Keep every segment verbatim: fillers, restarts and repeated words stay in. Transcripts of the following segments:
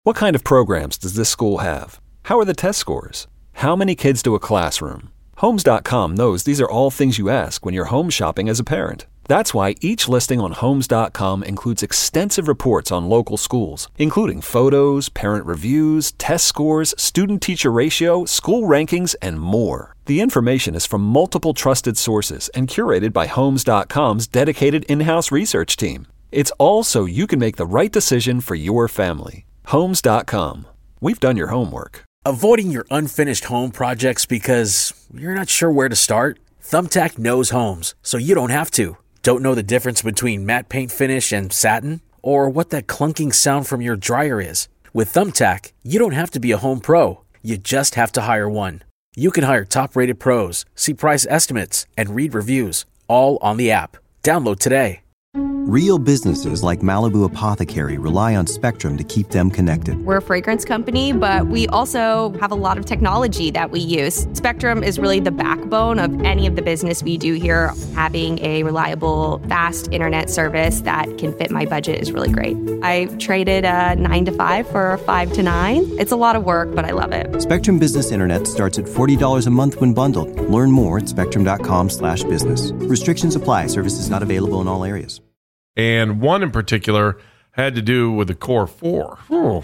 What kind of programs does this school have? How are the test scores? How many kids do a classroom? Homes dot com knows these are all things you ask when you're home shopping as a parent. That's why each listing on Homes dot com includes extensive reports on local schools, including photos, parent reviews, test scores, student-teacher ratio, school rankings, and more. The information is from multiple trusted sources and curated by Homes dot com's dedicated in-house research team. It's all so you can make the right decision for your family. Homes dot com. We've done your homework. Avoiding your unfinished home projects because you're not sure where to start? Thumbtack knows homes, so you don't have to. Don't know the difference between matte paint finish and satin? Or what that clunking sound from your dryer is? With Thumbtack, you don't have to be a home pro. You just have to hire one. You can hire top-rated pros, see price estimates, and read reviews, all on the app. Download today. Real businesses like Malibu Apothecary rely on Spectrum to keep them connected. We're a fragrance company, but we also have a lot of technology that we use. Spectrum is really the backbone of any of the business we do here. Having a reliable, fast internet service that can fit my budget is really great. I traded a nine to five for a five to nine. It's a lot of work, but I love it. Spectrum Business Internet starts at forty dollars a month when bundled. Learn more at spectrum dot com slash business. Restrictions apply. Services not available in all areas. And one in particular had to do with the core four. Oh.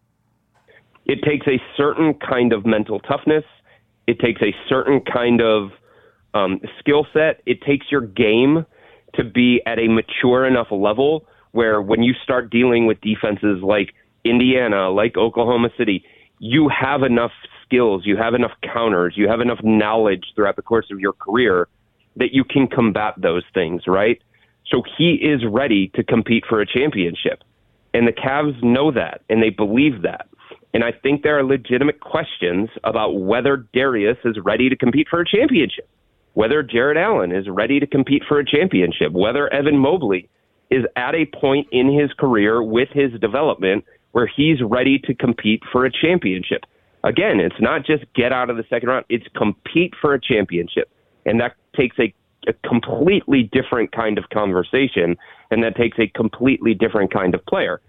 It takes a certain kind of mental toughness. It takes a certain kind of um, skill set. It takes your game to be at a mature enough level where when you start dealing with defenses like Indiana, like Oklahoma City, you have enough skills, you have enough counters, you have enough knowledge throughout the course of your career that you can combat those things, right? So he is ready to compete for a championship. And the Cavs know that, and they believe that. And I think there are legitimate questions about whether Darius is ready to compete for a championship, whether Jarrett Allen is ready to compete for a championship, whether Evan Mobley is at a point in his career with his development where he's ready to compete for a championship. Again, it's not just get out of the second round, it's compete for a championship. And that takes a a completely different kind of conversation, and that takes a completely different kind of player.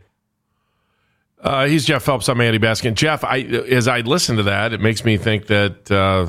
Uh, he's Jeff Phelps. I'm Andy Baskin. Jeff, I, as I listen to that, it makes me think that uh,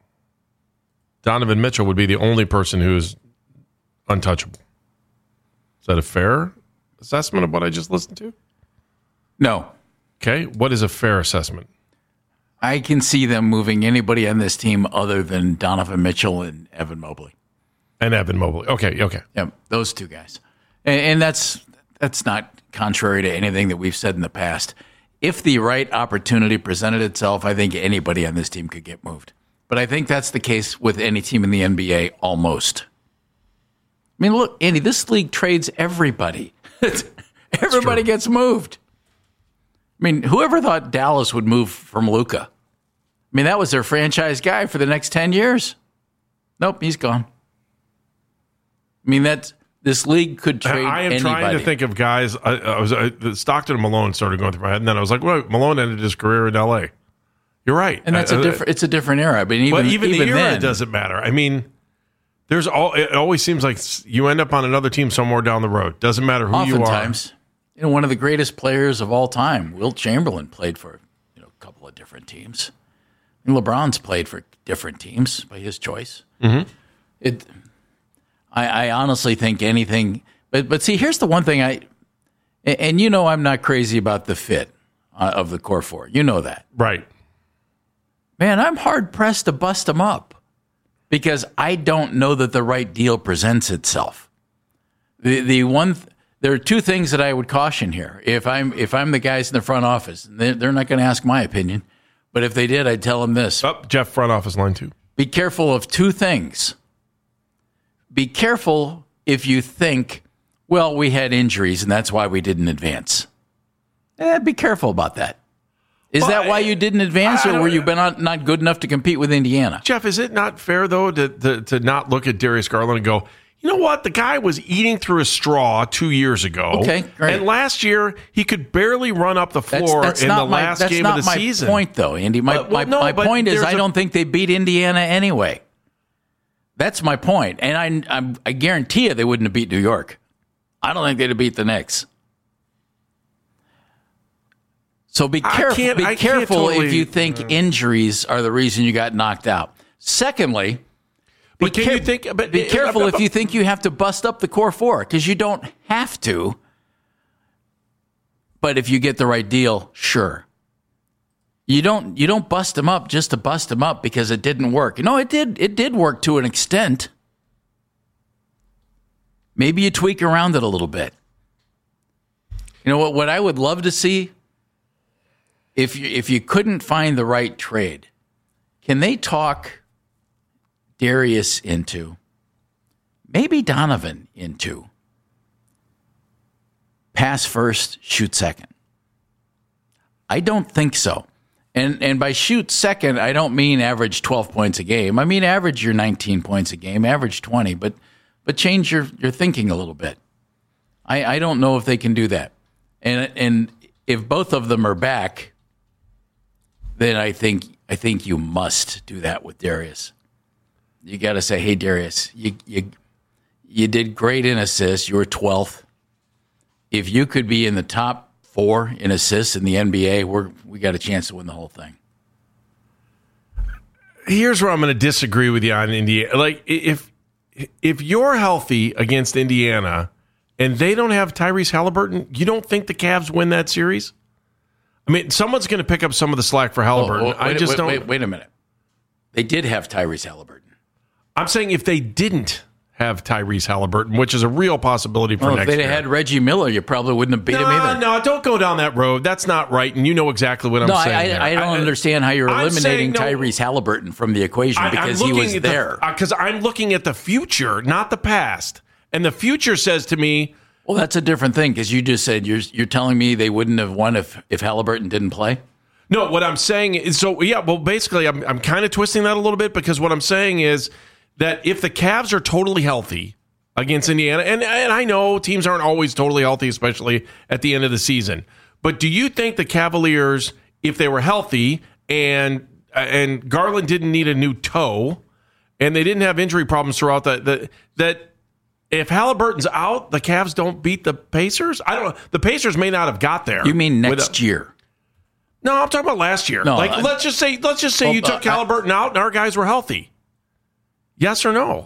Donovan Mitchell would be the only person who's untouchable. Is that a fair assessment of what I just listened to? No. Okay. What is a fair assessment? I can see them moving anybody on this team other than Donovan Mitchell and Evan Mobley. And Evan Mobley. Okay, okay. Yeah, those two guys. And, and that's that's not contrary to anything that we've said in the past. If the right opportunity presented itself, I think anybody on this team could get moved. But I think that's the case with any team in the N B A almost. I mean, look, Andy, this league trades everybody. Everybody gets moved. I mean, whoever thought Dallas would move from Luka? I mean, that was their franchise guy for the next ten years. Nope, he's gone. I mean, that's, this league could trade I am anybody. trying to think of guys. I, I was I, Stockton and Malone started going through my head, and then I was like, well, Malone ended his career in L A. You're right. And that's I, a different. It's a different era. But even, but even, even the era then, doesn't matter. I mean, there's all. It always seems like you end up on another team somewhere down the road. Doesn't matter who you are. Oftentimes, you know, one of the greatest players of all time, Wilt Chamberlain, played for you know a couple of different teams. And LeBron's played for different teams by his choice. Mm-hmm. It. I, I honestly think anything, but but see, here's the one thing I, and you know I'm not crazy about the fit uh, of the core four. You know that, right? Man, I'm hard pressed to bust them up because I don't know that the right deal presents itself. The the one th- there are two things that I would caution here. If I'm if I'm the guys in the front office, they're, they're not going to ask my opinion, but if they did, I'd tell them this. Oh, Jeff, front office line two. Be careful of two things. Be careful if you think, well, we had injuries and that's why we didn't advance. Eh, be careful about that. Is well, that why you didn't advance, or were you not, not good enough to compete with Indiana? Jeff, is it not fair, though, to, to, to not look at Darius Garland and go, you know what? The guy was eating through a straw two years ago. Okay, great. And last year, he could barely run up the floor that's, that's in the my, last game of the season. That's not my point, though, Andy. My, uh, well, my, no, my point is I a, don't think they beat Indiana anyway. That's my point. And I, I, I guarantee you they wouldn't have beat New York. I don't think they'd have beat the Knicks. So be careful. can't- Be I can't careful totally- if you think injuries are the reason you got knocked out. Secondly, be, But can you think- but- be careful uh, if you think you have to bust up the core four, because you don't have to. But if you get the right deal, sure. You don't you don't bust them up just to bust them up because it didn't work. No, it did. It did work to an extent. Maybe you tweak around it a little bit. You know what? What I would love to see, if you if you couldn't find the right trade, can they talk Darius into, maybe Donovan into, pass first, shoot second? I don't think so. And and by shoot second, I don't mean average twelve points a game. I mean average your nineteen points a game, average twenty, but but change your, your thinking a little bit. I, I don't know if they can do that. And and if both of them are back, then I think I think you must do that with Darius. You got to say, hey Darius, you you you did great in assists. You were twelfth. If you could be in the top four in assists in the N B A, we're we got a chance to win the whole thing. Here's where I'm going to disagree with you on Indiana. Like, if if you're healthy against Indiana and they don't have Tyrese Halliburton, you don't think the Cavs win that series? I mean, someone's going to pick up some of the slack for Halliburton. Oh, oh, wait, I just wait, don't. Wait, wait a minute. They did have Tyrese Halliburton. I'm saying if they didn't have Tyrese Halliburton, which is a real possibility for Well, next if they'd year. have had Reggie Miller, you probably wouldn't have beat him no, either. no, don't go down that road. That's not right, and you know exactly what I'm No, saying. I, there. I, I don't understand how you're I'm eliminating saying, no, Tyrese Halliburton from the equation I- because I'm he looking was at the- there. Because I'm looking at the future, not the past. And the future says to me, Well, that's a different thing because you just said you're you're telling me they wouldn't have won if, if Halliburton didn't play. no, what I'm saying is, so yeah, well, basically, I'm, I'm kind of twisting that a little bit because what I'm saying is that if the Cavs are totally healthy against Indiana, and, and I know teams aren't always totally healthy, especially at the end of the season, but do you think the Cavaliers, if they were healthy and and Garland didn't need a new toe and they didn't have injury problems throughout the, the that if Halliburton's out, the Cavs don't beat the Pacers? I don't know. The Pacers may not have got there. You mean next with a- year? No, I'm talking about last year. No, like I- let's just say let's just say Well, you took uh, I- Halliburton out and our guys were healthy. Yes or no?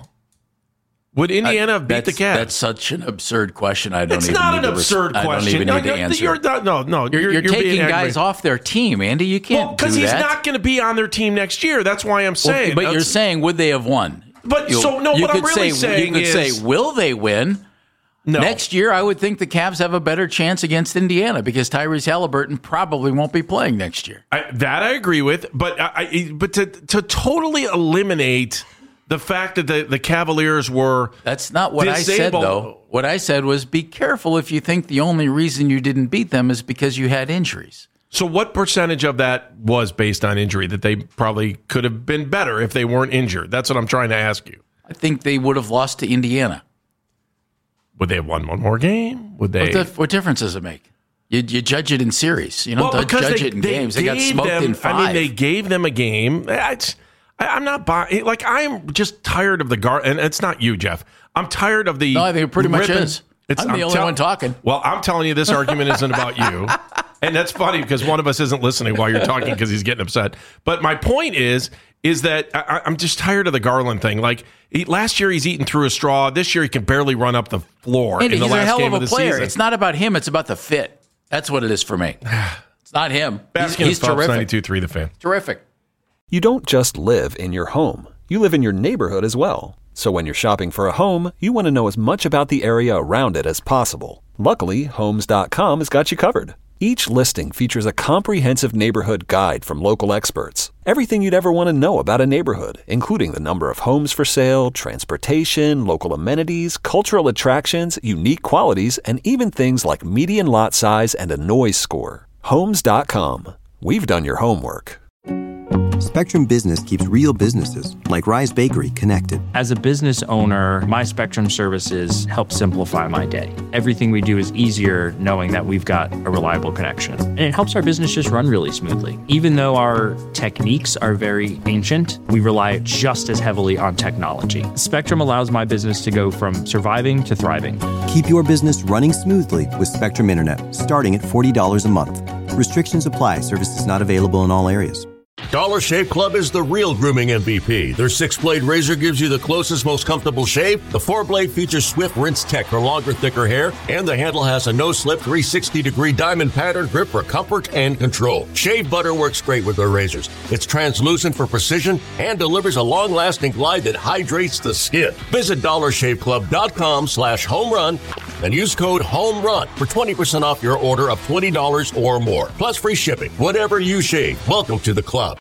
Would Indiana have beat that's, the Cavs? That's such an absurd question. I don't It's even not need an to res- absurd I question. don't even No, need to you're- answer. you're not- no, no, You're, you're- you're you're being taking guys aggravated. off their team, Andy. You can't Well, because do he's that. not going to be on their team next year. That's why I'm Well, saying. but you're That's- saying would they have won? But You- so no. you What I'm could really say, saying you could is say will they win? no. Next year, I would think the Cavs have a better chance against Indiana because Tyrese Halliburton probably won't be playing next year. I, that I agree with, but I, I but to to totally eliminate the fact that the, the Cavaliers were That's not what I said, disabled- though. What I said was be careful if you think the only reason you didn't beat them is because you had injuries. So what percentage of that was based on injury that they probably could have been better if they weren't injured? That's what I'm trying to ask you. I think they would have lost to Indiana. Would they have won one more game? Would they? What, the, what difference does it make? You, you judge it in series. You don't Well, judge because it in games. They got gave smoked them, in five. I mean, they gave them a game. It's, I, I'm not buying. Like, I'm just tired of the guard. And it's not you, Jeff. I'm tired of the. No, I think it pretty much ripping- is. I'm the only tell- one talking. Well, I'm telling you, this argument isn't about you. And that's funny because one of us isn't listening while you're talking because he's getting upset. But my point is, is that I, I'm just tired of the Garland thing. Like he, last year, he's eaten through a straw. This year, he can barely run up the floor Andy, in the he's a last hell game of a of the player. season. It's not about him. It's about the fit. That's what it is for me. It's not him. He's, Baskin he's and Phelps, terrific. ninety-two three The Fan. Terrific. You don't just live in your home, you live in your neighborhood as well. So when you're shopping for a home, you want to know as much about the area around it as possible. Luckily, Homes dot com has got you covered. Each listing features a comprehensive neighborhood guide from local experts. Everything you'd ever want to know about a neighborhood, including the number of homes for sale, transportation, local amenities, cultural attractions, unique qualities, and even things like median lot size and a noise score. Homes dot com. We've done your homework. Spectrum Business keeps real businesses, like Rise Bakery, connected. As a business owner, my Spectrum services help simplify my day. Everything we do is easier knowing that we've got a reliable connection. And it helps our business just run really smoothly. Even though our techniques are very ancient, we rely just as heavily on technology. Spectrum allows my business to go from surviving to thriving. Keep your business running smoothly with Spectrum Internet, starting at forty dollars a month. Restrictions apply. Services not available in all areas. Dollar Shave Club is the real grooming M V P. Their six-blade razor gives you the closest, most comfortable shave. The four-blade features Swift Rinse Tech for longer, thicker hair. And the handle has a no-slip three hundred sixty degree diamond pattern grip for comfort and control. Shave butter works great with their razors. It's translucent for precision and delivers a long-lasting glide that hydrates the skin. Visit dollar shave club dot com slash home run and use code HOMERUN for twenty percent off your order of twenty dollars or more. Plus free shipping. Whatever you shave, welcome to the club.